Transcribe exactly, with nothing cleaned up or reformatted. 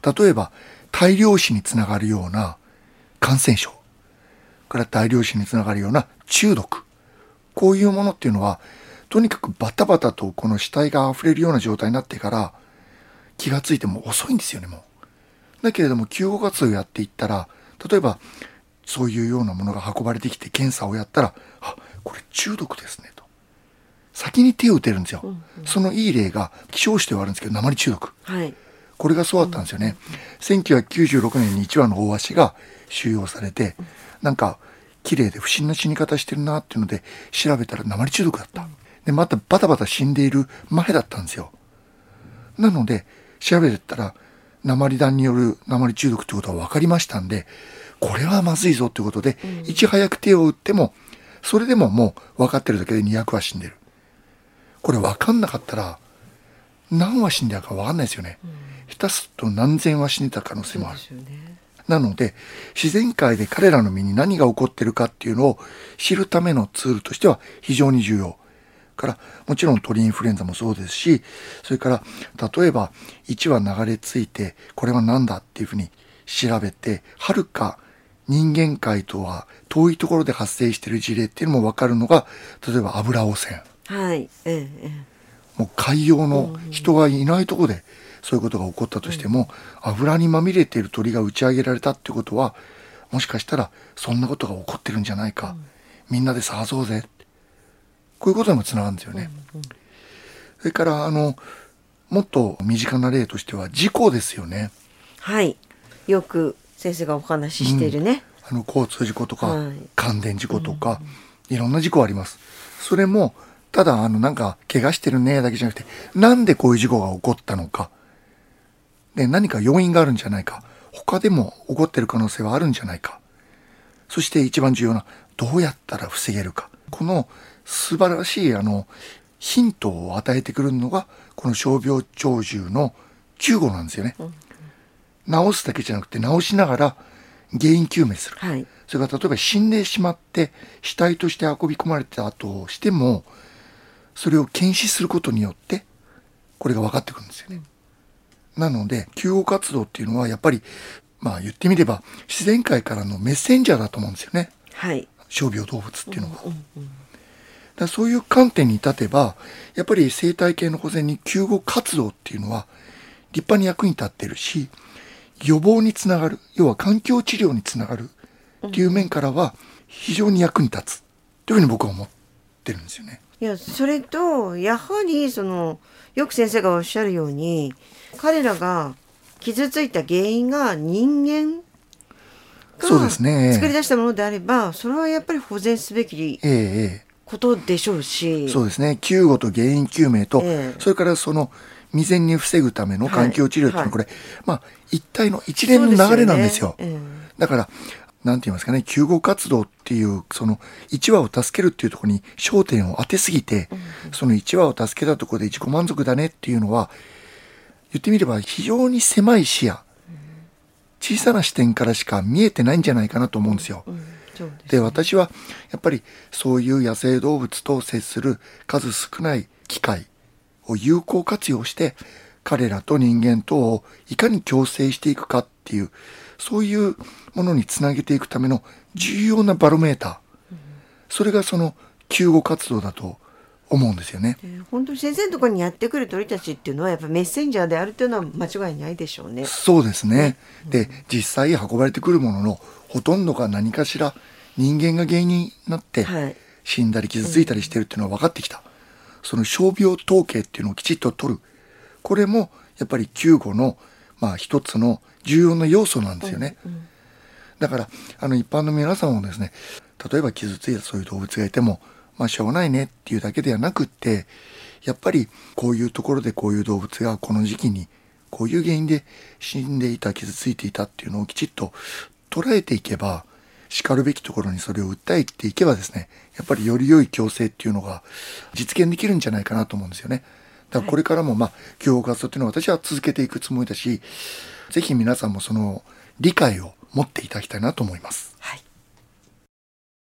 例えば大量死につながるような感染症から大量死につながるような中毒、こういうものっていうのはとにかくバタバタとこの死体が溢れるような状態になってから気がついても遅いんですよね。もうだけれども救護活動をやっていったら、例えばそういうようなものが運ばれてきて検査をやったら、あ、これ中毒ですねと先に手を打てるんですよ、うんうん、そのいい例が希少種ではあるんですけど、鉛中毒、はい、これがそうだったんですよね、うんうんうん、せんきゅうひゃくきゅうじゅうろくねんにいちわの大鷲が収容されて、うん、なんか綺麗で不審な死に方してるなっていうので調べたら鉛中毒だった、うん、でまたバタバタ死んでいる前だったんですよ。なので調べてったら鉛弾による鉛中毒ってことが分かりましたんで、これはまずいぞってことで、うん、いち早く手を打ってもそれでももう分かってるだけでにひゃくは死んでる。これ分かんなかったら何羽死んでるか分かんないですよね、うん、下手すると何千羽死んでた可能性もある、ね、なので自然界で彼らの身に何が起こってるかっていうのを知るためのツールとしては非常に重要から、もちろん鳥インフルエンザもそうですし、それから例えばいちわ流れ着いてこれは何だっていうふうに調べて、はるか人間界とは遠いところで発生している事例っていうのも分かるのが、例えば油汚染、 はい、ええ、 もう海洋の人がいないところでそういうことが起こったとしても、うん、油にまみれている鳥が打ち上げられたってことは、もしかしたらそんなことが起こってるんじゃないか、うん、みんなで探そうぜ、こういうことにもつながるんですよね、うんうん、それからあのもっと身近な例としては事故ですよね。 はい、よく先生がお話ししているね、 うん、あの交通事故とか、はい、感電事故とか、 うんうん、 いろんな事故あります。それもただあのなんか怪我してるねだけじゃなくて、なんでこういう事故が起こったのかで、何か要因があるんじゃないか、他でも起こってる可能性はあるんじゃないか、そして一番重要などうやったら防げるか、この素晴らしいあのヒントを与えてくるのがこの傷病鳥獣の救護なんですよね、うんうん、治すだけじゃなくて治しながら原因究明する、はい、それから例えば死んでしまって死体として運び込まれた後してもそれを検視することによってこれが分かってくるんですよね、うん、なので救護活動っていうのはやっぱりまあ言ってみれば自然界からのメッセンジャーだと思うんですよね、はい、傷病動物っていうのは、うんうんうん、だそういう観点に立てばやっぱり生態系の保全に救護活動っていうのは立派に役に立ってるし、予防につながる、要は環境治療につながるっていう面からは非常に役に立つというふうに僕は思ってるんですよね。 いや、それとやはりそのよく先生がおっしゃるように彼らが傷ついた原因が人間が作り出したものであれば、それはやっぱり保全すべきことでしょうし、ええ、 そうですね、救護と原因究明と、ええ、それからその未然に防ぐための環境治療っていうのはこれ、はいはい、まあ一体の一連の流れなんですよ。 そうですよね、ええ、 だからなんて言いますかね、救護活動っていうそのいちわを助けるっていうところに焦点を当てすぎて、うんうん、そのいちわを助けたところで自己満足だねっていうのは言ってみれば非常に狭い視野、うん、小さな視点からしか見えてないんじゃないかなと思うんですよ、うんうん、そうですね、で私はやっぱりそういう野生動物と接する数少ない機会を有効活用して彼らと人間とをいかに共生していくかっていうそういうものにつなげていくための重要なバロメーター、うん、それがその救護活動だと思うんですよね。 本当に先生のところにやってくる鳥たちっていうのはやっぱメッセンジャーであるというのは間違いないでしょうね。 そうですね、ね、で実際運ばれてくるもののほとんどが何かしら人間が原因になって死んだり傷ついたりしてるっていうのは分かってきた、うん、その傷病統計っていうのをきちっと取る、これもやっぱり救護のまあ一つの重要な要素なんですよね、うんうん、だからあの一般の皆さんもですね、例えば傷ついたそういう動物がいてもまあしょうがないねっていうだけではなくって、やっぱりこういうところでこういう動物がこの時期にこういう原因で死んでいた傷ついていたっていうのをきちっと捉えていけば、しかるべきところにそれを訴えていけばですね、やっぱりより良い共生っていうのが実現できるんじゃないかなと思うんですよね。だからこれからもまあ救護活動っていうのは私は続けていくつもりだし、ぜひ皆さんもその理解を持っていただきたいなと思います。 はい。